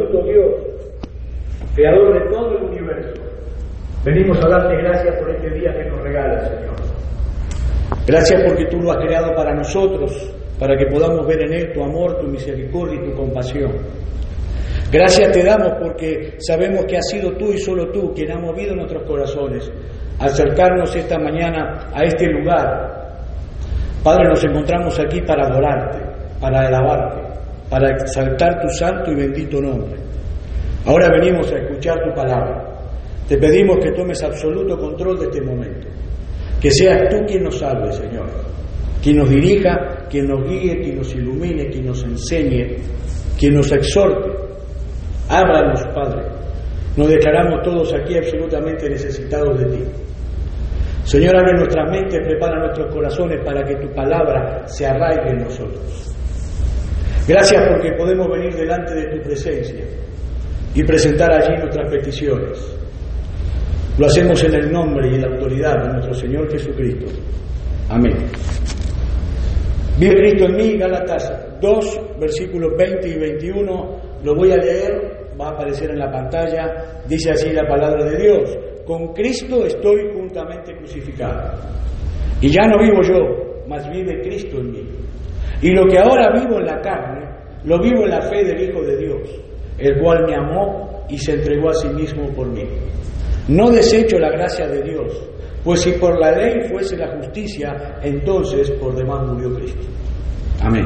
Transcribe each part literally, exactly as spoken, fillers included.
absoluto Dios, creador de todo el universo, venimos a darte gracias por este día que nos regalas, Señor. Gracias porque tú lo has creado para nosotros, para que podamos ver en él tu amor, tu misericordia y tu compasión. Gracias te damos porque sabemos que has sido tú y solo tú quien ha movido nuestros corazones a acercarnos esta mañana a este lugar. Padre, nos encontramos aquí para adorarte, para alabarte, para exaltar tu santo y bendito nombre. Ahora venimos a escuchar tu palabra. Te pedimos que tomes absoluto control de este momento. Que seas tú quien nos salve, Señor. Quien nos dirija, quien nos guíe, quien nos ilumine, quien nos enseñe, quien nos exhorte. Háblanos, Padre. Nos declaramos todos aquí absolutamente necesitados de ti. Señor, abre nuestras mentes, prepara nuestros corazones para que tu palabra se arraigue en nosotros. Gracias porque podemos venir delante de tu presencia y presentar allí nuestras peticiones. Lo hacemos en el nombre y en la autoridad de nuestro Señor Jesucristo. Amén. Vive Cristo en mí, Gálatas dos, versículos veinte y veintiuno. Lo voy a leer, va a aparecer en la pantalla. Dice así la palabra de Dios: con Cristo estoy juntamente crucificado. Y ya no vivo yo, mas vive Cristo en mí. Y lo que ahora vivo en la carne, lo vivo en la fe del Hijo de Dios, el cual me amó y se entregó a sí mismo por mí. No desecho la gracia de Dios, pues si por la ley fuese la justicia, entonces por demás murió Cristo. Amén.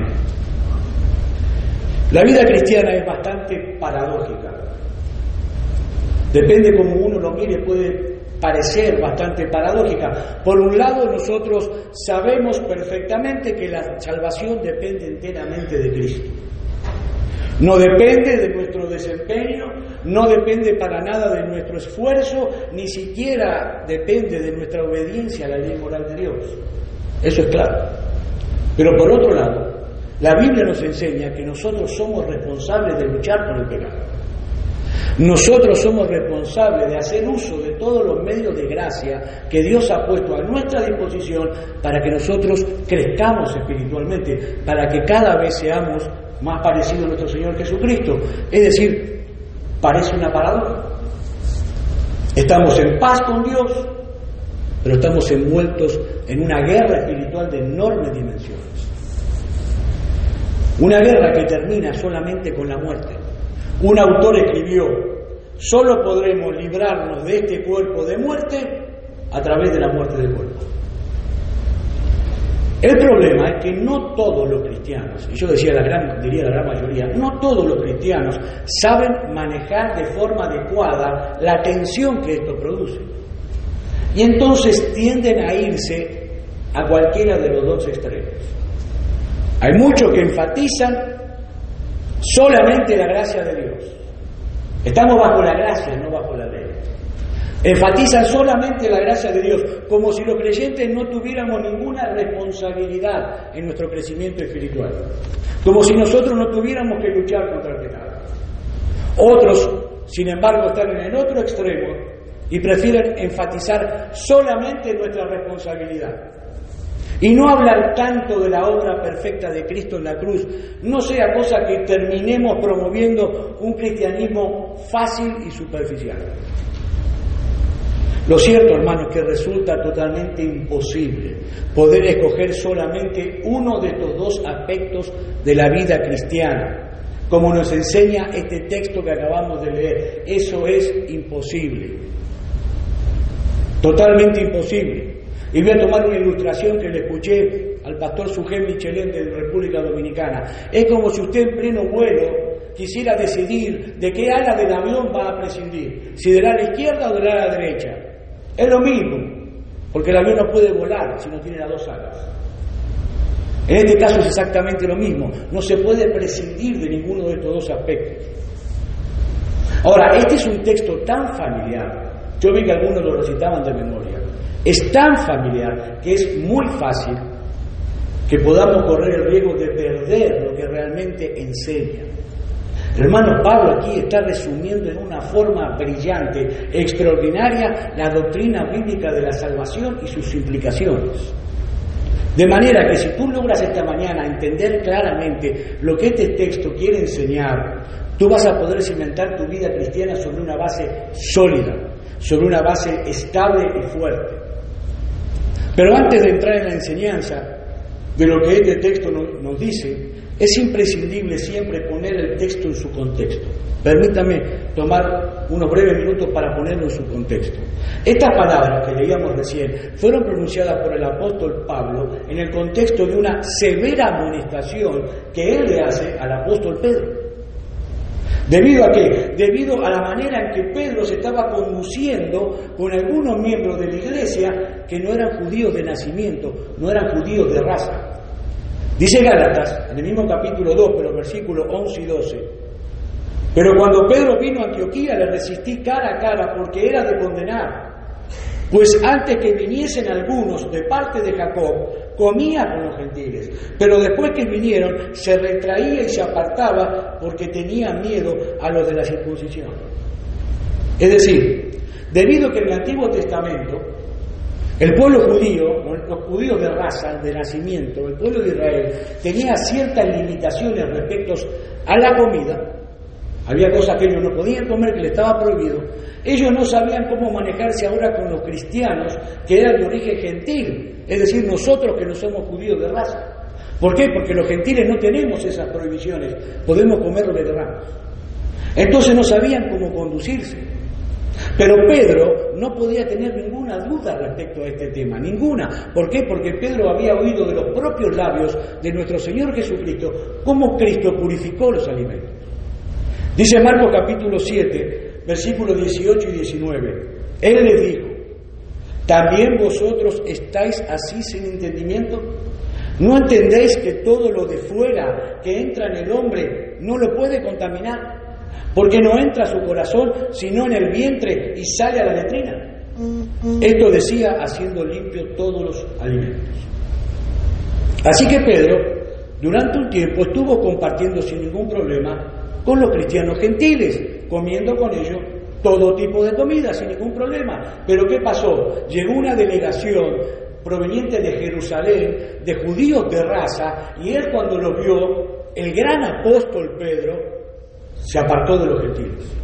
La vida cristiana es bastante paradójica. Depende cómo uno lo mire, puede parecer bastante paradójica. Por un lado, nosotros sabemos perfectamente que la salvación depende enteramente de Cristo. No depende de nuestro desempeño, no depende para nada de nuestro esfuerzo, ni siquiera depende de nuestra obediencia a la ley moral de Dios. Eso es claro. Pero por otro lado, la Biblia nos enseña que nosotros somos responsables de luchar por el pecado. Nosotros somos responsables de hacer uso de todos los medios de gracia que Dios ha puesto a nuestra disposición para que nosotros crezcamos espiritualmente, para que cada vez seamos más parecidos a nuestro Señor Jesucristo. Es decir, parece una paradoja. Estamos en paz con Dios, pero estamos envueltos en una guerra espiritual de enormes dimensiones. Una guerra que termina solamente con la muerte. Un autor escribió: solo podremos librarnos de este cuerpo de muerte a través de la muerte del cuerpo. El problema es que no todos los cristianos, y yo decía la gran, diría la gran mayoría, no todos los cristianos saben manejar de forma adecuada la tensión que esto produce. Y entonces tienden a irse a cualquiera de los dos extremos. Hay muchos que enfatizan solamente la gracia de Dios. Estamos bajo la gracia, no bajo la ley. Enfatizan solamente la gracia de Dios, como si los creyentes no tuviéramos ninguna responsabilidad en nuestro crecimiento espiritual. Como si nosotros no tuviéramos que luchar contra el pecado. Otros, sin embargo, están en el otro extremo y prefieren enfatizar solamente nuestra responsabilidad. Y no hablar tanto de la obra perfecta de Cristo en la cruz, no sea cosa que terminemos promoviendo un cristianismo fácil y superficial. Lo cierto, hermanos, es que resulta totalmente imposible poder escoger solamente uno de estos dos aspectos de la vida cristiana, como nos enseña este texto que acabamos de leer. Eso es imposible, totalmente imposible. Y voy a tomar una ilustración que le escuché al pastor Sujén Michelén de República Dominicana. Es como si usted en pleno vuelo quisiera decidir de qué ala del avión va a prescindir, si del ala izquierda o del ala derecha. Es lo mismo, porque el avión no puede volar si no tiene las dos alas. En este caso es exactamente lo mismo, no se puede prescindir de ninguno de estos dos aspectos. Ahora, este es un texto tan familiar, yo vi que algunos lo recitaban de memoria, es tan familiar que es muy fácil que podamos correr el riesgo de perder lo que realmente enseña. El hermano Pablo aquí está resumiendo en una forma brillante, extraordinaria, la doctrina bíblica de la salvación y sus implicaciones. De manera que si tú logras esta mañana entender claramente lo que este texto quiere enseñar, tú vas a poder cimentar tu vida cristiana sobre una base sólida, sobre una base estable y fuerte. Pero antes de entrar en la enseñanza de lo que este texto nos dice, es imprescindible siempre poner el texto en su contexto. Permítame tomar unos breves minutos para ponerlo en su contexto. Estas palabras que leíamos recién fueron pronunciadas por el apóstol Pablo en el contexto de una severa amonestación que él le hace al apóstol Pedro. ¿Debido a qué? Debido a la manera en que Pedro se estaba conduciendo con algunos miembros de la iglesia que no eran judíos de nacimiento, no eran judíos de raza. Dice Gálatas, en el mismo capítulo dos, pero versículos once y doce, pero cuando Pedro vino a Antioquía le resistí cara a cara porque era de condenar, pues antes que viniesen algunos de parte de Jacob, comía con los gentiles, pero después que vinieron se retraía y se apartaba porque tenía miedo a los de la circuncisión. Es decir, debido a que en el Antiguo Testamento el pueblo judío, los judíos de raza, de nacimiento, el pueblo de Israel, tenía ciertas limitaciones respecto a la comida. Había cosas que ellos no podían comer, que les estaba prohibido. Ellos no sabían cómo manejarse ahora con los cristianos, que eran de origen gentil, es decir, nosotros que no somos judíos de raza. ¿Por qué? Porque los gentiles no tenemos esas prohibiciones, podemos comer lo que queramos. Entonces no sabían cómo conducirse. Pero Pedro no podía tener ninguna duda respecto a este tema, ninguna. ¿Por qué? Porque Pedro había oído de los propios labios de nuestro Señor Jesucristo cómo Cristo purificó los alimentos. Dice Marcos capítulo siete, versículos dieciocho y diecinueve. Él les dijo: ¿también vosotros estáis así sin entendimiento? ¿No entendéis que todo lo de fuera que entra en el hombre no lo puede contaminar? Porque no entra a su corazón, sino en el vientre y sale a la letrina. Esto decía haciendo limpio todos los alimentos. Así que Pedro, durante un tiempo, estuvo compartiendo sin ningún problema con los cristianos gentiles, comiendo con ellos todo tipo de comida, sin ningún problema. Pero ¿qué pasó? Llegó una delegación proveniente de Jerusalén, de judíos de raza, y él cuando lo vio, el gran apóstol Pedro, se apartó de los gentiles,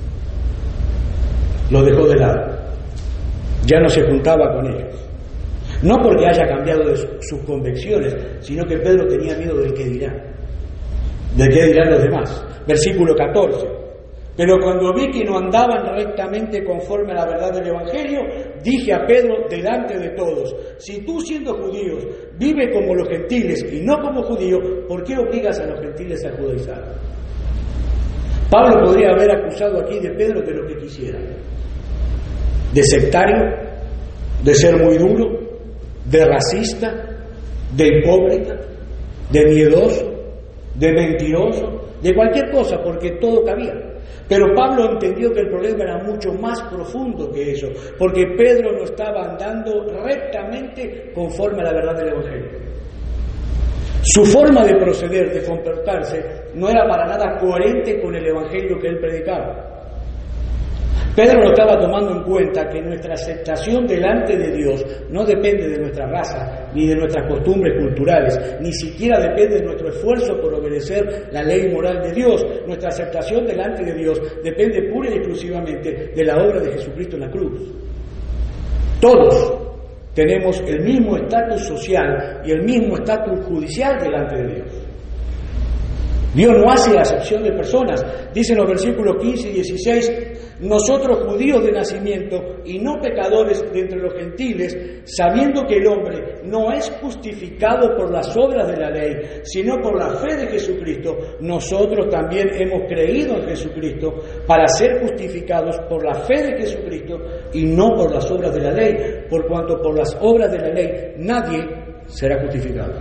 los dejó de lado, ya no se juntaba con ellos, no porque haya cambiado de sus convicciones, sino que Pedro tenía miedo del que dirá, del que dirán los demás. Versículo catorce, pero cuando vi que no andaban rectamente conforme a la verdad del Evangelio, dije a Pedro delante de todos: si tú siendo judíos vive como los gentiles y no como judíos, ¿por qué obligas a los gentiles a judaizar? Pablo podría haber acusado aquí de Pedro de lo que quisiera, de sectario, de ser muy duro, de racista, de hipócrita, de miedoso, de mentiroso, de cualquier cosa, porque todo cabía. Pero Pablo entendió que el problema era mucho más profundo que eso, porque Pedro no estaba andando rectamente conforme a la verdad del Evangelio. Su forma de proceder, de comportarse, no era para nada coherente con el Evangelio que él predicaba. Pedro no estaba tomando en cuenta que nuestra aceptación delante de Dios no depende de nuestra raza, ni de nuestras costumbres culturales, ni siquiera depende de nuestro esfuerzo por obedecer la ley moral de Dios. Nuestra aceptación delante de Dios depende pura y exclusivamente de la obra de Jesucristo en la cruz. Todos tenemos el mismo estatus social y el mismo estatus judicial delante de Dios. Dios no hace acepción de personas. Dicen los versículos quince y dieciséis: nosotros judíos de nacimiento y no pecadores de entre los gentiles, sabiendo que el hombre no es justificado por las obras de la ley, sino por la fe de Jesucristo, nosotros también hemos creído en Jesucristo para ser justificados por la fe de Jesucristo y no por las obras de la ley, por cuanto por las obras de la ley nadie será justificado.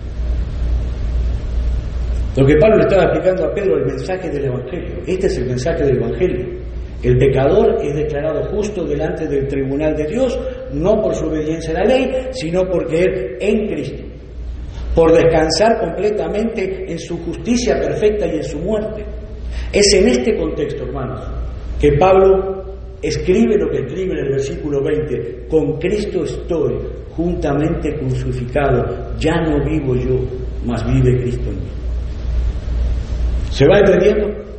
Lo que Pablo le estaba explicando a Pedro, el mensaje del Evangelio. Este es el mensaje del Evangelio. El pecador es declarado justo delante del tribunal de Dios, no por su obediencia a la ley, sino porque él en Cristo, por descansar completamente en su justicia perfecta y en su muerte. Es en este contexto, hermanos, que Pablo escribe lo que escribe en el versículo veinte: con Cristo estoy juntamente crucificado, ya no vivo yo, mas vive Cristo en mí. ¿Se va entendiendo?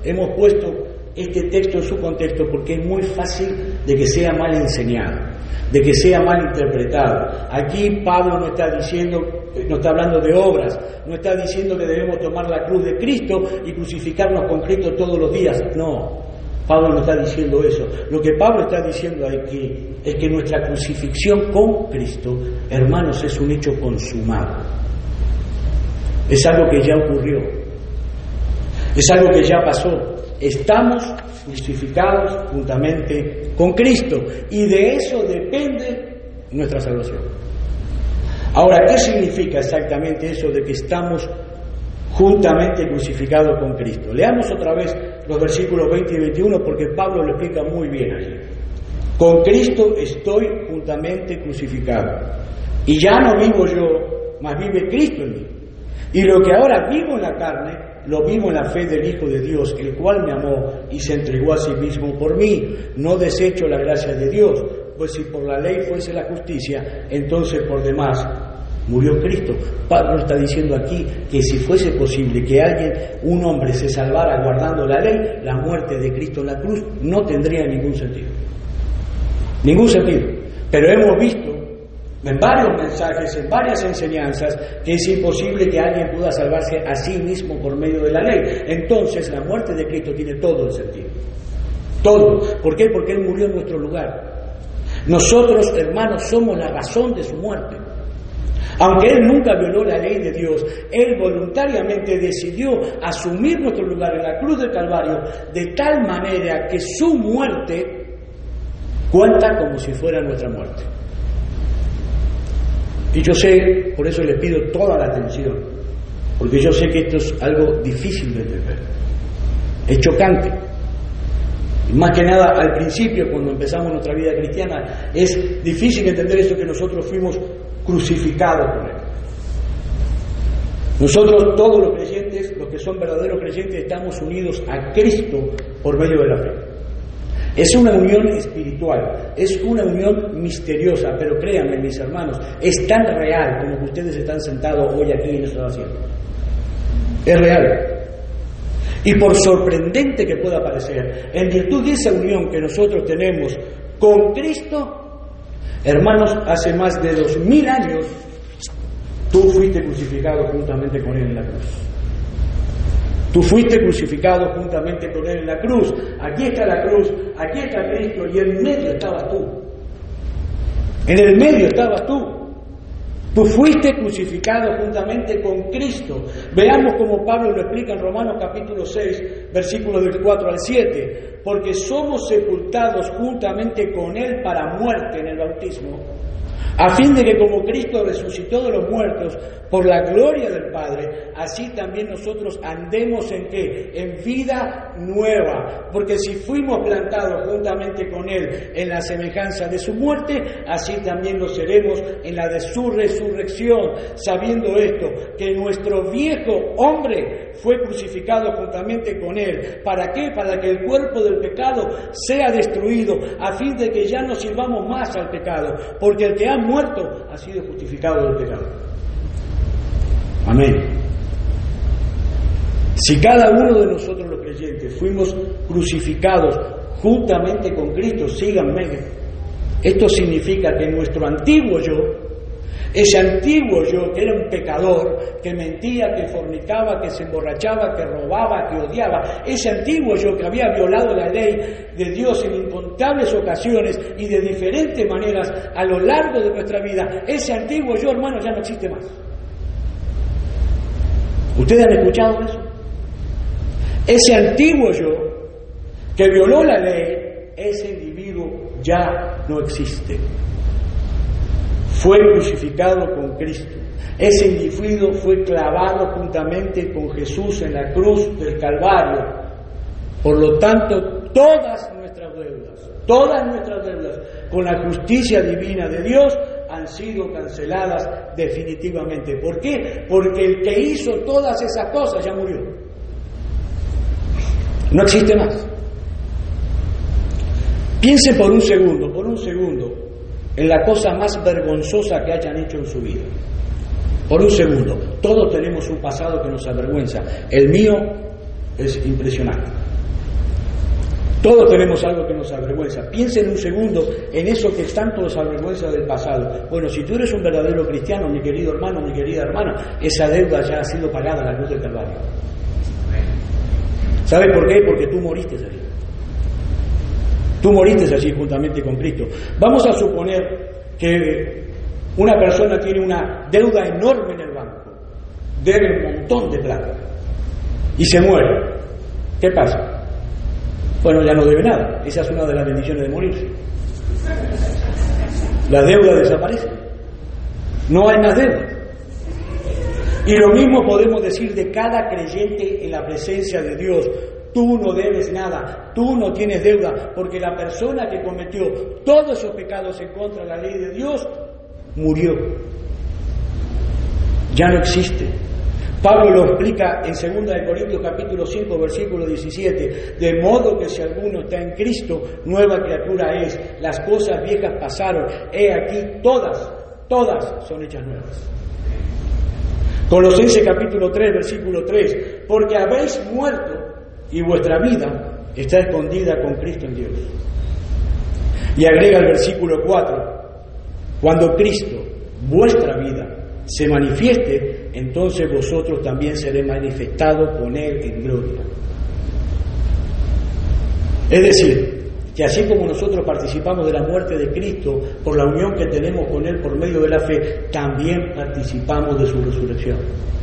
hemos puesto este texto en su contexto porque es muy fácil de que sea mal enseñado, de que sea mal interpretado. Aquí Pablo no está diciendo, no está hablando de obras, no está diciendo que debemos tomar la cruz de Cristo y crucificarnos con Cristo todos los días. No, Pablo no está diciendo eso. Lo que Pablo está diciendo aquí es que nuestra crucifixión con Cristo, hermanos, es un hecho consumado. Es algo que ya ocurrió. Es algo que ya pasó. Estamos crucificados juntamente con Cristo y de eso depende nuestra salvación. Ahora, ¿qué significa exactamente eso de que estamos juntamente crucificados con Cristo? Leamos otra vez los versículos veinte y veintiuno porque Pablo lo explica muy bien allí. Con Cristo estoy juntamente crucificado y ya no vivo yo, mas vive Cristo en mí. Y lo que ahora vivo en la carne, lo vivo en la fe del Hijo de Dios, el cual me amó y se entregó a sí mismo por mí. No desecho la gracia de Dios, pues si por la ley fuese la justicia, entonces por demás murió Cristo. Pablo está diciendo aquí que si fuese posible que alguien, un hombre, se salvara guardando la ley, la muerte de Cristo en la cruz no tendría ningún sentido. Ningún sentido. Pero hemos visto en varios mensajes, en varias enseñanzas, que es imposible que alguien pueda salvarse a sí mismo por medio de la ley. Entonces la muerte de Cristo tiene todo el sentido. Todo. ¿Por qué? Porque Él murió en nuestro lugar. Nosotros, hermanos, somos la razón de su muerte. Aunque Él nunca violó la ley de Dios, Él voluntariamente decidió asumir nuestro lugar en la cruz del Calvario de tal manera que su muerte cuenta como si fuera nuestra muerte. Y yo sé, por eso les pido toda la atención, porque yo sé que esto es algo difícil de entender, es chocante. Y más que nada al principio, cuando empezamos nuestra vida cristiana, es difícil entender eso, que nosotros fuimos crucificados con Él. Nosotros, todos los creyentes, los que son verdaderos creyentes, estamos unidos a Cristo por medio de la fe. Es una unión espiritual, es una unión misteriosa, pero créanme, mis hermanos, es tan real como que ustedes están sentados hoy aquí en esta asiento. Es real. Y por sorprendente que pueda parecer, en virtud de esa unión que nosotros tenemos con Cristo, hermanos, hace más de dos mil años, tú fuiste crucificado juntamente con Él en la cruz. Tú fuiste crucificado juntamente con Él en la cruz. Aquí está la cruz, aquí está Cristo, y en medio estabas tú. En el medio estabas tú. Tú fuiste crucificado juntamente con Cristo. Veamos cómo Pablo lo explica en Romanos capítulo seis, versículos del cuatro al siete. Porque somos sepultados juntamente con Él para muerte en el bautismo, a fin de que como Cristo resucitó de los muertos por la gloria del Padre, así también nosotros andemos en ¿qué? En vida nueva. Porque si fuimos plantados juntamente con Él en la semejanza de su muerte, así también lo seremos en la de su resurrección, sabiendo esto, que nuestro viejo hombre fue crucificado juntamente con Él. ¿Para qué? Para que el cuerpo del pecado sea destruido, a fin de que ya no sirvamos más al pecado, porque el que ha muerto ha sido justificado del pecado. Amén. Si cada uno de nosotros los creyentes fuimos crucificados juntamente con Cristo, síganme, esto significa que nuestro antiguo yo, ese antiguo yo que era un pecador, que mentía, que fornicaba, que se emborrachaba, que robaba, que odiaba, ese antiguo yo que había violado la ley de Dios en incontables ocasiones y de diferentes maneras a lo largo de nuestra vida, ese antiguo yo, hermano, ya no existe más. ¿Ustedes han escuchado eso? Ese antiguo yo que violó la ley, ese individuo ya no existe. Fue crucificado con Cristo. Ese individuo fue clavado juntamente con Jesús en la cruz del Calvario. Por lo tanto, todas nuestras deudas, todas nuestras deudas con la justicia divina de Dios han sido canceladas definitivamente. ¿Por qué? Porque el que hizo todas esas cosas ya murió. No existe más. Piensen por un segundo, por un segundo, en la cosa más vergonzosa que hayan hecho en su vida. Por un segundo. Todos tenemos un pasado que nos avergüenza. El mío es impresionante. Todos tenemos algo que nos avergüenza. Piensen un segundo en eso que tanto nos avergüenza del pasado. Bueno, si tú eres un verdadero cristiano, mi querido hermano, mi querida hermana, esa deuda ya ha sido pagada en la cruz del Calvario. ¿Sabe por qué? Porque tú moriste allí. Tú moriste allí juntamente con Cristo. Vamos a suponer que una persona tiene una deuda enorme en el banco, debe un montón de plata y se muere. ¿Qué pasa? Bueno, ya no debe nada. Esa es una de las bendiciones de morirse. La deuda desaparece. No hay más deuda. Y lo mismo podemos decir de cada creyente en la presencia de Dios. Tú no debes nada, tú no tienes deuda, porque la persona que cometió todos esos pecados en contra de la ley de Dios murió. Ya no existe. Pablo lo explica en segunda de Corintios capítulo cinco, versículo diecisiete, de modo que si alguno está en Cristo, nueva criatura es, las cosas viejas pasaron, he aquí todas, todas son hechas nuevas. Colosenses capítulo tres, versículo tres, porque habéis muerto y vuestra vida está escondida con Cristo en Dios. Y agrega el versículo cuatro, cuando Cristo, vuestra vida, se manifieste, entonces vosotros también seréis manifestados con Él en gloria. Es decir, que así como nosotros participamos de la muerte de Cristo por la unión que tenemos con Él por medio de la fe, también participamos de su resurrección.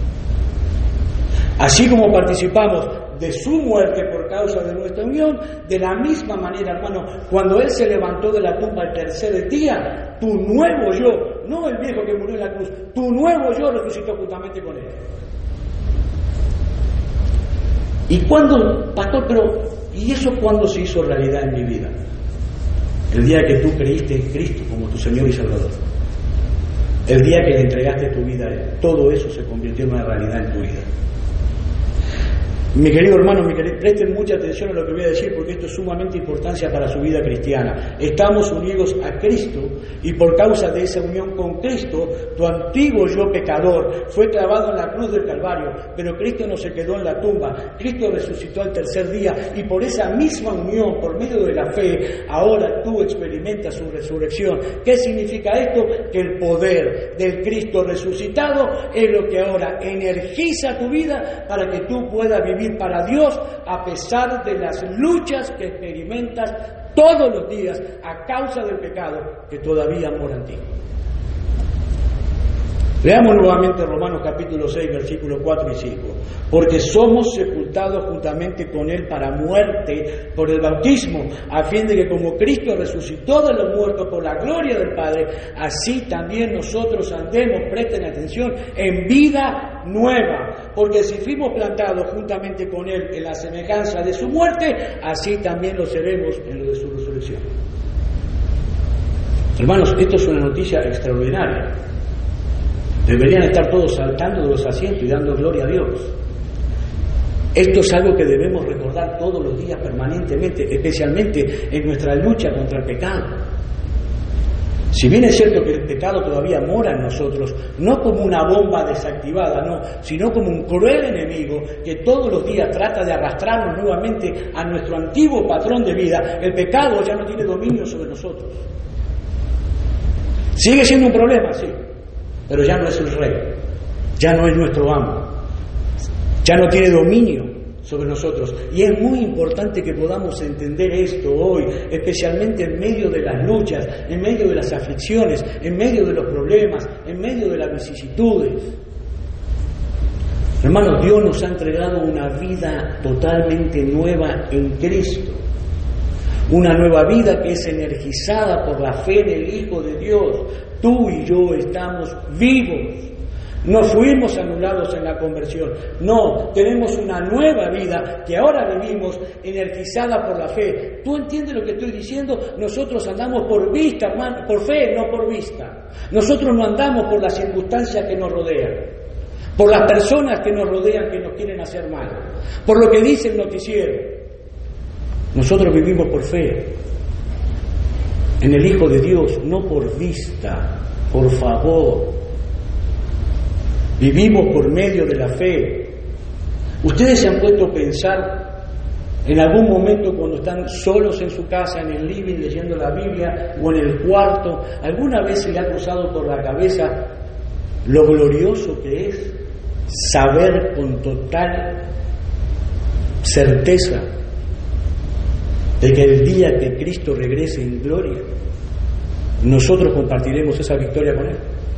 Así como participamos de su muerte por causa de nuestra unión, de la misma manera, hermano, cuando Él se levantó de la tumba el tercer día, tu nuevo yo, no el viejo que murió en la cruz, tu nuevo yo resucitó juntamente con Él. ¿Y cuándo, pastor, pero, y eso cuándo se hizo realidad en mi vida? El día que tú creíste en Cristo como tu Señor y Salvador. El día que le entregaste tu vida a Él. Todo eso se convirtió en una realidad en tu vida. Mi querido hermano, mi querido, presten mucha atención a lo que voy a decir porque esto es sumamente importancia para su vida cristiana. Estamos unidos a Cristo y por causa de esa unión con Cristo, tu antiguo yo pecador fue clavado en la cruz del Calvario, pero Cristo no se quedó en la tumba, Cristo resucitó al tercer día y por esa misma unión, por medio de la fe, ahora tú experimentas su resurrección. ¿Qué significa esto? Que el poder del Cristo resucitado es lo que ahora energiza tu vida para que tú puedas vivir para Dios a pesar de las luchas que experimentas todos los días a causa del pecado que todavía mora en ti. Leamos nuevamente Romanos capítulo seis, versículos cuatro y cinco. Porque somos sepultados juntamente con Él para muerte por el bautismo, a fin de que como Cristo resucitó de los muertos por la gloria del Padre, así también nosotros andemos, presten atención, en vida nueva. Porque si fuimos plantados juntamente con Él en la semejanza de su muerte, así también lo seremos en lo de su resurrección. Hermanos, esto es una noticia extraordinaria. Deberían estar todos saltando de los asientos y dando gloria a Dios. Esto es algo que debemos recordar todos los días permanentemente, especialmente en nuestra lucha contra el pecado. Si bien es cierto que el pecado todavía mora en nosotros, no como una bomba desactivada, no, sino como un cruel enemigo que todos los días trata de arrastrarnos nuevamente a nuestro antiguo patrón de vida, el pecado ya no tiene dominio sobre nosotros. Sigue siendo un problema, sí, pero ya no es el rey, ya no es nuestro amo, ya no tiene dominio sobre nosotros. Y es muy importante que podamos entender esto hoy, especialmente en medio de las luchas, en medio de las aflicciones, en medio de los problemas, en medio de las vicisitudes. Hermanos, Dios nos ha entregado una vida totalmente nueva en Cristo. Una nueva vida que es energizada por la fe en el Hijo de Dios. Tú y yo estamos vivos. No fuimos anulados en la conversión. No, tenemos una nueva vida que ahora vivimos energizada por la fe. ¿Tú entiendes lo que estoy diciendo? Nosotros andamos por vista, hermano, por fe, no por vista. Nosotros no andamos por las circunstancias que nos rodean, por las personas que nos rodean que nos quieren hacer mal, por lo que dice el noticiero. Nosotros vivimos por fe en el Hijo de Dios, no por vista, por favor. Vivimos por medio de la fe. Ustedes se han puesto a pensar En algún momento cuando están solos en su casa, en el living, leyendo la Biblia, o en el cuarto, ¿alguna vez se le ha cruzado por la cabeza lo glorioso que es saber con total certeza de que el día que Cristo regrese en gloria, nosotros compartiremos esa victoria con Él?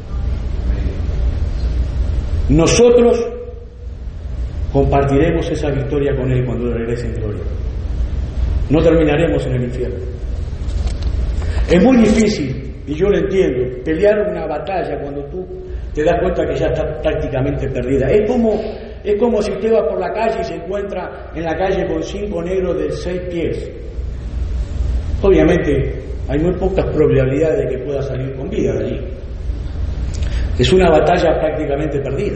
Nosotros compartiremos esa victoria con Él cuando regrese en gloria. No terminaremos en el infierno. Es muy difícil, y yo lo entiendo, pelear una batalla cuando tú te das cuenta que ya está prácticamente perdida. Es como, es como si usted va por la calle y se encuentra en la calle con cinco negros de seis pies. Obviamente hay muy pocas probabilidades de que pueda salir con vida de allí. Es una batalla prácticamente perdida.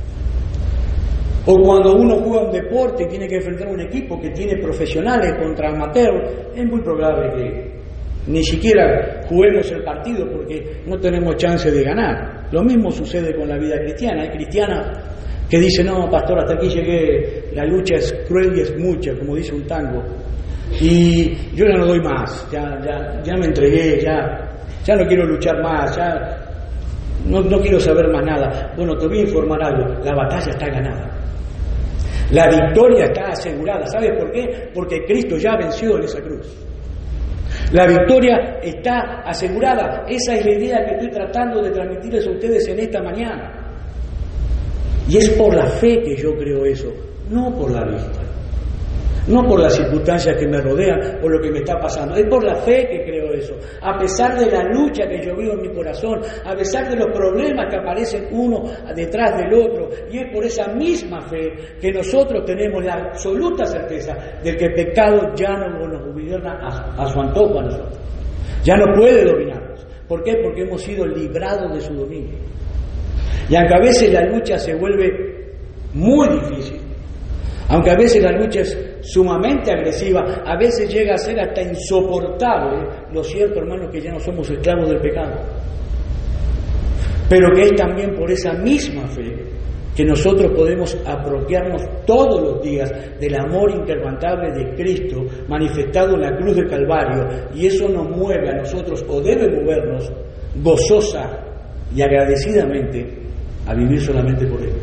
O cuando uno juega un deporte y tiene que enfrentar a un equipo que tiene profesionales contra amateurs, es muy probable que ni siquiera juguemos el partido porque no tenemos chance de ganar. Lo mismo sucede con la vida cristiana. Hay cristianas que dicen, no, pastor, hasta aquí llegué, la lucha es cruel y es mucha, como dice un tango, y yo ya no doy más, ya, ya, ya me entregué, ya, ya no quiero luchar más, ya no, no quiero saber más nada. Bueno, te voy a informar algo, la batalla está ganada. La victoria está asegurada. ¿Sabes por qué? Porque Cristo ya venció en esa cruz. La victoria está asegurada. Esa es la idea que estoy tratando de transmitirles a ustedes en esta mañana. Y es por la fe que yo creo eso, no por la vista. No por las circunstancias que me rodean o lo que me está pasando. Es por la fe que creo eso. A pesar de la lucha que yo vivo en mi corazón, a pesar de los problemas que aparecen uno detrás del otro. Y es por esa misma fe que nosotros tenemos la absoluta certeza de que el pecado ya no nos gobierna a, a su antojo a nosotros. Ya no puede dominarnos. ¿Por qué? Porque hemos sido librados de su dominio. Y aunque a veces la lucha se vuelve muy difícil, aunque a veces la lucha es sumamente agresiva, a veces llega a ser hasta insoportable, lo cierto, hermanos, que ya no somos esclavos del pecado. Pero que es también por esa misma fe que nosotros podemos apropiarnos todos los días del amor inquebrantable de Cristo manifestado en la cruz del Calvario, y eso nos mueve a nosotros, o debe movernos, gozosa y agradecidamente a vivir solamente por Él.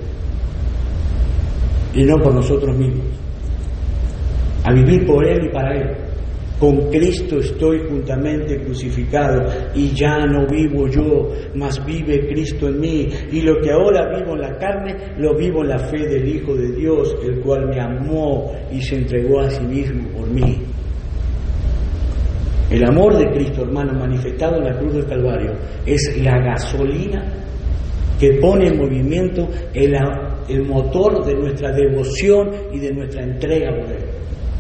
Y no por nosotros mismos, a vivir por Él y para Él. Con Cristo estoy juntamente crucificado, y ya no vivo yo, mas vive Cristo en mí, y lo que ahora vivo en la carne, lo vivo en la fe del Hijo de Dios, el cual me amó y se entregó a sí mismo por mí. El amor de Cristo, hermano, manifestado en la cruz del Calvario, es la gasolina que pone en movimiento el, el motor de nuestra devoción y de nuestra entrega por Él.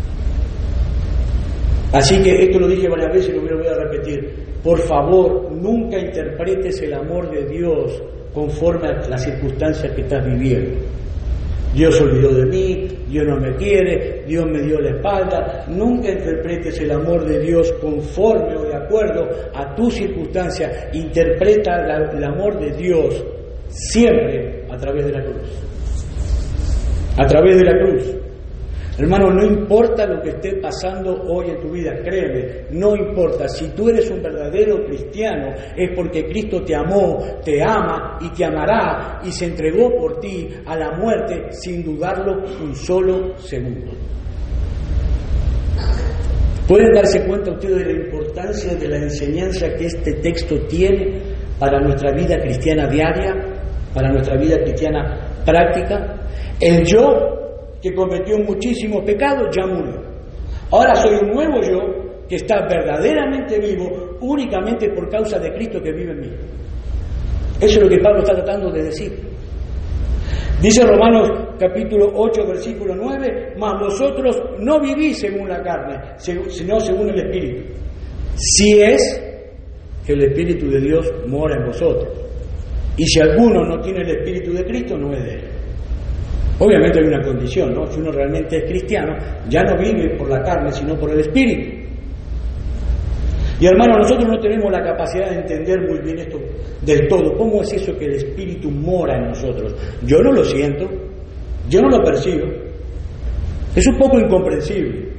Así que esto lo dije varias veces y lo voy a repetir. Por favor, nunca interpretes el amor de Dios conforme a las circunstancias que estás viviendo. Dios se olvidó de mí, Dios no me quiere, Dios me dio la espalda. Nunca interpretes el amor de Dios conforme o de acuerdo a tu circunstancia. Interpreta la, el amor de Dios siempre a través de la cruz. A través de la cruz. Hermano, no importa lo que esté pasando hoy en tu vida, créeme, no importa. Si tú eres un verdadero cristiano, es porque Cristo te amó, te ama y te amará, y se entregó por ti a la muerte sin dudarlo un solo segundo. ¿Pueden darse cuenta ustedes de la importancia de la enseñanza que este texto tiene para nuestra vida cristiana diaria, para nuestra vida cristiana práctica? El yo que cometió muchísimos pecados, ya murió. Ahora soy un nuevo yo que está verdaderamente vivo únicamente por causa de Cristo que vive en mí. Eso es lo que Pablo está tratando de decir. Dice Romanos capítulo ocho, versículo nueve, mas vosotros no vivís según la carne, sino según el Espíritu. Si es que el Espíritu de Dios mora en vosotros. Y si alguno no tiene el Espíritu de Cristo, no es de Él. Obviamente hay una condición, ¿no? Si uno realmente es cristiano, ya no vive por la carne, sino por el Espíritu. Y hermano, nosotros no tenemos la capacidad de entender muy bien esto del todo. ¿Cómo es eso que el Espíritu mora en nosotros? Yo no lo siento, yo no lo percibo. Es un poco incomprensible.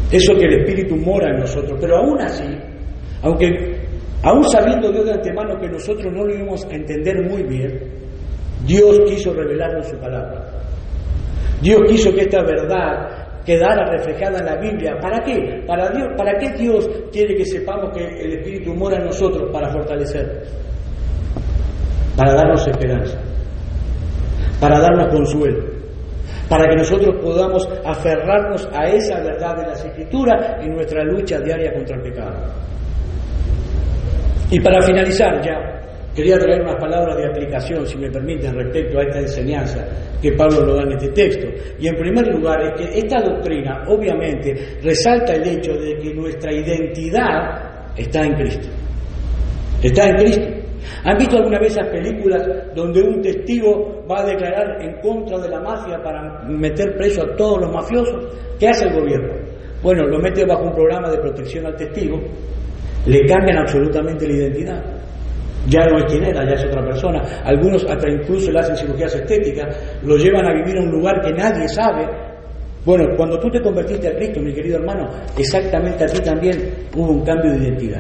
Eso que el Espíritu mora en nosotros. Pero aún así, aunque aún sabiendo Dios de antemano que nosotros no lo íbamos a entender muy bien, Dios quiso revelarnos su palabra. Dios quiso que esta verdad quedara reflejada en la Biblia. ¿Para qué? ¿Para Dios? ¿Para qué Dios quiere que sepamos que el Espíritu mora en nosotros? Para fortalecernos, para darnos esperanza, para darnos consuelo, para que nosotros podamos aferrarnos a esa verdad de las Escrituras en nuestra lucha diaria contra el pecado. Y para finalizar ya, quería traer unas palabras de aplicación, si me permiten, respecto a esta enseñanza que Pablo lo da en este texto. Y en primer lugar es que esta doctrina, obviamente, resalta el hecho de que nuestra identidad está en Cristo. Está en Cristo. ¿Han visto alguna vez esas películas donde un testigo va a declarar en contra de la mafia para meter preso a todos los mafiosos? ¿Qué hace el gobierno? Bueno, lo mete bajo un programa de protección al testigo, le cambian absolutamente la identidad. Ya no es quien era, ya es otra persona. Algunos hasta incluso le hacen cirugías estéticas, lo llevan a vivir a un lugar que nadie sabe. Bueno, cuando tú te convertiste a Cristo, mi querido hermano, exactamente a ti también hubo un cambio de identidad.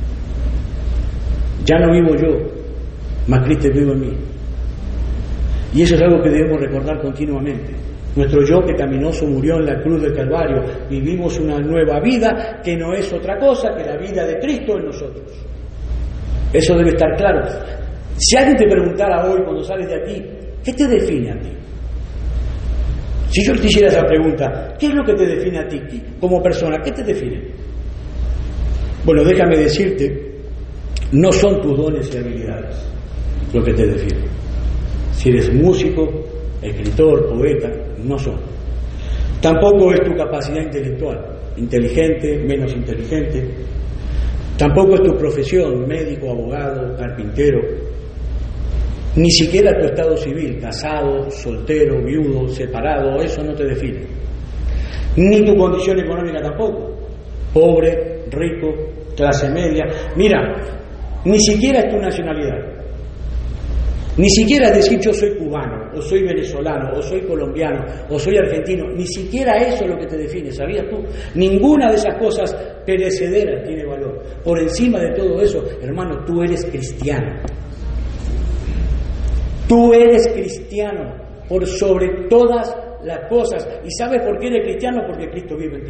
Ya no vivo yo, mas Cristo vive en mí. Y eso es algo que debemos recordar continuamente. Nuestro yo pecaminoso murió en la cruz del Calvario. Vivimos una nueva vida que no es otra cosa que la vida de Cristo en nosotros. Eso debe estar claro. Si alguien te preguntara hoy, cuando sales de aquí, ¿qué te define a ti? Si yo te hiciera esa pregunta, ¿qué es lo que te define a ti como persona? ¿Qué te define? Bueno, déjame decirte, no son tus dones y habilidades lo que te define. Si eres músico, escritor, poeta, no son. Tampoco es tu capacidad intelectual, inteligente, menos inteligente. Tampoco es tu profesión, médico, abogado, carpintero. Ni siquiera tu estado civil, casado, soltero, viudo, separado, eso no te define. Ni tu condición económica tampoco. Pobre, rico, clase media. Mira, ni siquiera es tu nacionalidad. Ni siquiera es decir yo soy cubano, o soy venezolano, o soy colombiano, o soy argentino. Ni siquiera eso es lo que te define, ¿sabías tú? Ninguna de esas cosas perecederas tiene valor. Por encima de todo eso, hermano, tú eres cristiano. Tú eres cristiano por sobre todas las cosas. ¿Y sabes por qué eres cristiano? Porque Cristo vive en ti.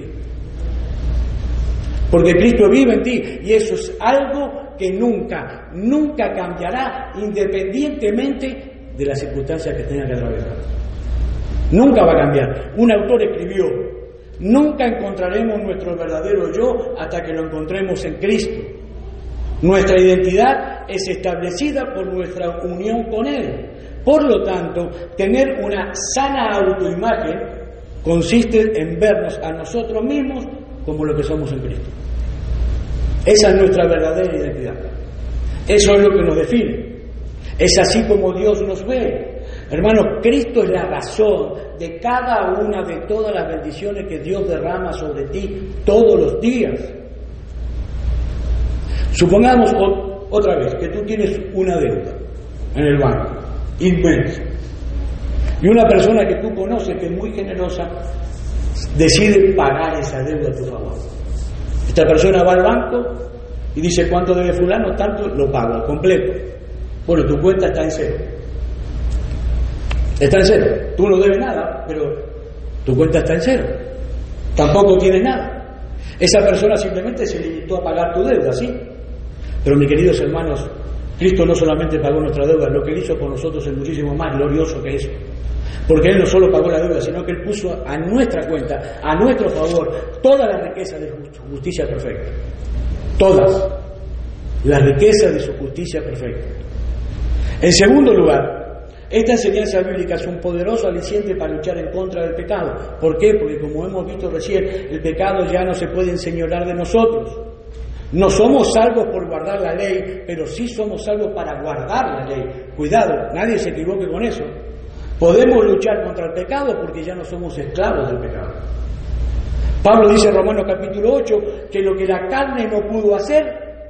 Porque Cristo vive en ti, y eso es algo que nunca, nunca cambiará, independientemente de las circunstancias que tenga que atravesar. Nunca va a cambiar. Un autor escribió: nunca encontraremos nuestro verdadero yo hasta que lo encontremos en Cristo. Nuestra identidad es establecida por nuestra unión con Él. Por lo tanto, tener una sana autoimagen consiste en vernos a nosotros mismos como lo que somos en Cristo. Esa es nuestra verdadera identidad. Eso es lo que nos define. Es así como Dios nos ve. Hermanos, Cristo es la razón de cada una de todas las bendiciones que Dios derrama sobre ti todos los días. Supongamos otra vez que tú tienes una deuda en el banco, inmensa, y una persona que tú conoces que es muy generosa decide pagar esa deuda a tu favor. Esta persona va al banco y dice: ¿cuánto debe fulano? Tanto, lo pago completo. Bueno, tu cuenta está en cero. Está en cero. Tú no debes nada, pero tu cuenta está en cero. Tampoco tienes nada. Esa persona simplemente se limitó a pagar tu deuda, ¿sí? Pero, mis queridos hermanos, Cristo no solamente pagó nuestra deuda, lo que Él hizo por nosotros es muchísimo más glorioso que eso. Porque Él no solo pagó la deuda, sino que Él puso a nuestra cuenta, a nuestro favor, toda la riqueza de su justicia perfecta. Todas. La riqueza de su justicia perfecta. En segundo lugar, esta enseñanza bíblica es un poderoso aliciente para luchar en contra del pecado. ¿Por qué? Porque, como hemos visto recién, el pecado ya no se puede enseñorear de nosotros. No somos salvos por guardar la ley, pero sí somos salvos para guardar la ley. Cuidado, nadie se equivoque con eso. Podemos luchar contra el pecado porque ya no somos esclavos del pecado. Pablo dice en Romanos capítulo ocho que lo que la carne no pudo hacer,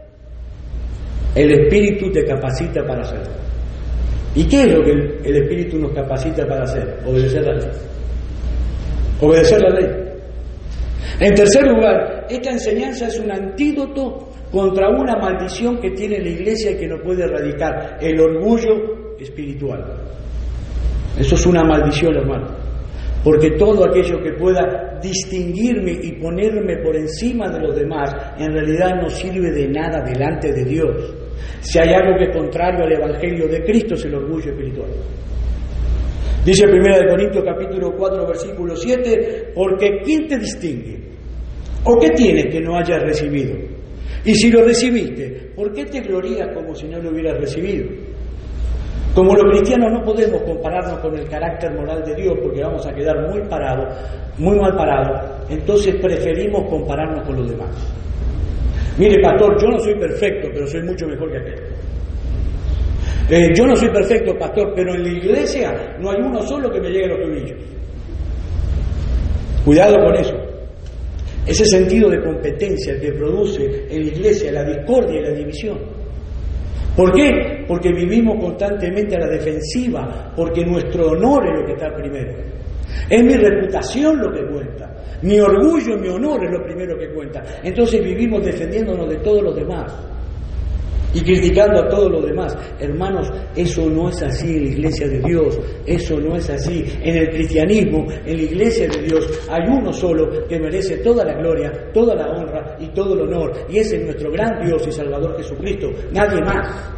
el Espíritu te capacita para hacerlo. ¿Y qué es lo que el, el Espíritu nos capacita para hacer? Obedecer la ley. Obedecer la ley. En tercer lugar, esta enseñanza es un antídoto contra una maldición que tiene la iglesia y que no puede erradicar: el orgullo espiritual. Eso es una maldición, hermano, porque todo aquello que pueda distinguirme y ponerme por encima de los demás en realidad no sirve de nada delante de Dios. Si hay algo que es contrario al Evangelio de Cristo, es el orgullo espiritual. Dice primera de Corintios capítulo cuatro versículo siete: porque ¿quién te distingue? ¿O qué tienes que no hayas recibido? Y si lo recibiste, ¿por qué te glorías como si no lo hubieras recibido? Como los cristianos no podemos compararnos con el carácter moral de Dios, porque vamos a quedar muy parados, muy mal parados, entonces preferimos compararnos con los demás. Mire, pastor, yo no soy perfecto, pero soy mucho mejor que aquel. Eh, yo no soy perfecto, pastor, pero en la iglesia no hay uno solo que me llegue a los tobillos. Cuidado con eso. Ese sentido de competencia que produce en la iglesia la discordia y la división. ¿Por qué? Porque vivimos constantemente a la defensiva, porque nuestro honor es lo que está primero. Es mi reputación lo que cuenta. Mi orgullo y mi honor es lo primero que cuenta. Entonces vivimos defendiéndonos de todos los demás y criticando a todos los demás. Hermanos, eso no es así en la iglesia de Dios. Eso no es así. En el cristianismo, en la iglesia de Dios, hay uno solo que merece toda la gloria, toda la honra y todo el honor. Y ese es nuestro gran Dios y Salvador Jesucristo. Nadie más.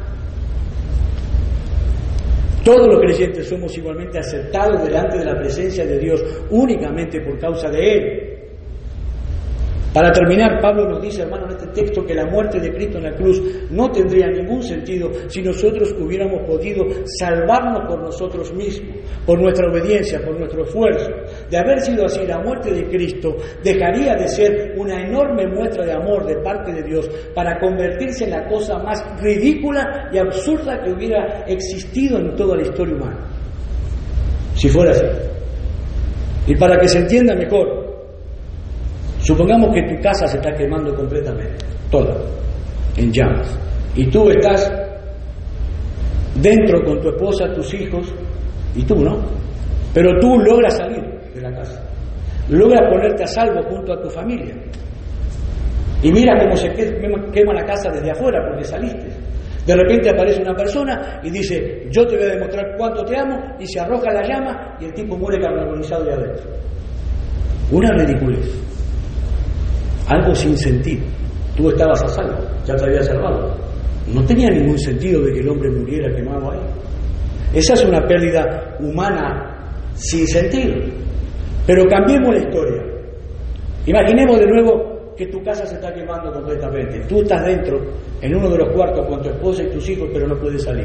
Todos los creyentes somos igualmente aceptados delante de la presencia de Dios únicamente por causa de Él. Para terminar, Pablo nos dice, hermano, en este texto que la muerte de Cristo en la cruz no tendría ningún sentido si nosotros hubiéramos podido salvarnos por nosotros mismos, por nuestra obediencia, por nuestro esfuerzo. De haber sido así, la muerte de Cristo dejaría de ser una enorme muestra de amor de parte de Dios para convertirse en la cosa más ridícula y absurda que hubiera existido en toda la historia humana. Si fuera así. Y para que se entienda mejor, supongamos que tu casa se está quemando completamente, toda, en llamas, y tú estás dentro con tu esposa, tus hijos, y tú no, pero tú logras salir de la casa, logras ponerte a salvo junto a tu familia, y mira cómo se quema la casa desde afuera porque saliste. De repente aparece una persona y dice, yo te voy a demostrar cuánto te amo, y se arroja la llama y el tipo muere carbonizado de adentro. Una ridiculez. Algo sin sentido. Tú estabas a salvo, ya te habías salvado. No tenía ningún sentido de que el hombre muriera quemado ahí. Esa es una pérdida humana sin sentido. Pero cambiemos la historia. Imaginemos de nuevo que tu casa se está quemando completamente. Tú estás dentro, en uno de los cuartos con tu esposa y tus hijos, pero no puedes salir.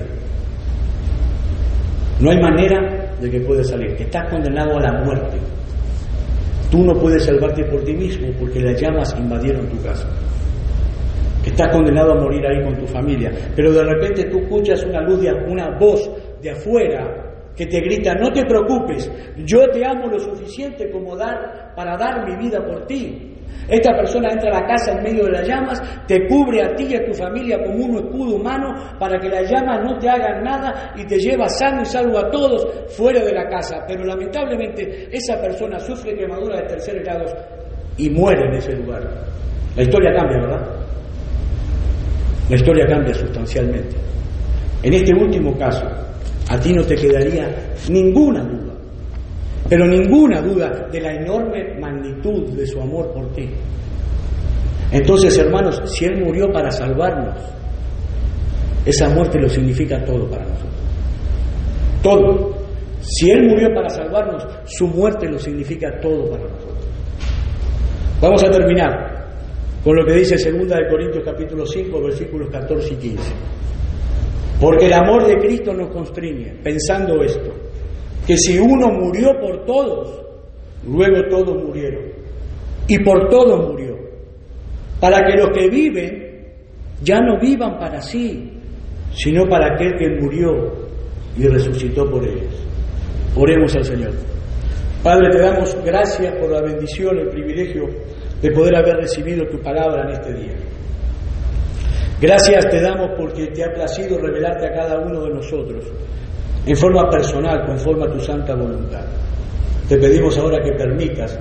No hay manera de que puedas salir. Estás condenado a la muerte. Tú no puedes salvarte por ti mismo porque las llamas invadieron tu casa. Estás condenado a morir ahí con tu familia. Pero de repente tú escuchas una luz, de, una voz de afuera que te grita, no te preocupes, yo te amo lo suficiente como dar para dar mi vida por ti. Esta persona entra a la casa en medio de las llamas, te cubre a ti y a tu familia como un escudo humano para que las llamas no te hagan nada y te lleva sano y salvo a todos fuera de la casa. Pero lamentablemente esa persona sufre quemaduras de tercer grado y muere en ese lugar. La historia cambia, ¿verdad? La historia cambia sustancialmente. En este último caso, a ti no te quedaría ninguna duda, pero ninguna duda de la enorme magnitud de su amor por ti. Entonces, hermanos, si Él murió para salvarnos, esa muerte lo significa todo para nosotros. Todo. Si Él murió para salvarnos, su muerte lo significa todo para nosotros. Vamos a terminar con lo que dice segunda de Corintios capítulo cinco, versículos catorce y quince. Porque el amor de Cristo nos constriñe, pensando esto, que si uno murió por todos, luego todos murieron. Y por todos murió. Para que los que viven ya no vivan para sí, sino para aquel que murió y resucitó por ellos. Oremos al Señor. Padre, te damos gracias por la bendición, el privilegio de poder haber recibido tu palabra en este día. Gracias te damos porque te ha placido revelarte a cada uno de nosotros en forma personal, conforme a tu santa voluntad. Te pedimos ahora que permitas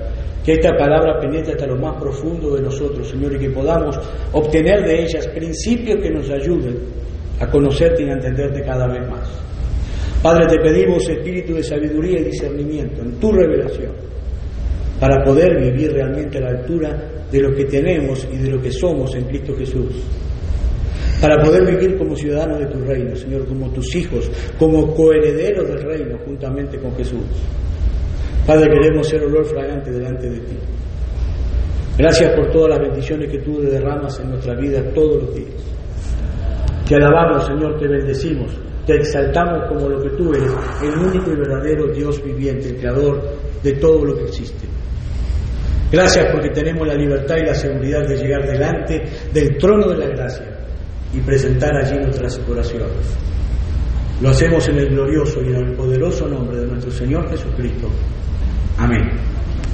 Que esta palabra penetre hasta lo más profundo de nosotros, Señor, y que podamos obtener de ellas principios que nos ayuden a conocerte y a entenderte cada vez más. Padre, te pedimos espíritu de sabiduría y discernimiento en tu revelación, para poder vivir realmente a la altura de lo que tenemos y de lo que somos en Cristo Jesús. Para poder vivir como ciudadanos de tu reino, Señor, como tus hijos, como coherederos del reino juntamente con Jesús. Padre, queremos ser olor fragante delante de ti. Gracias por todas las bendiciones que tú derramas en nuestra vida todos los días. Te alabamos, Señor, te bendecimos, te exaltamos como lo que tú eres, el único y verdadero Dios viviente, el creador de todo lo que existe. Gracias porque tenemos la libertad y la seguridad de llegar delante del trono de la gracia y presentar allí nuestras oraciones. Lo hacemos en el glorioso y en el poderoso nombre de nuestro Señor Jesucristo. Amén.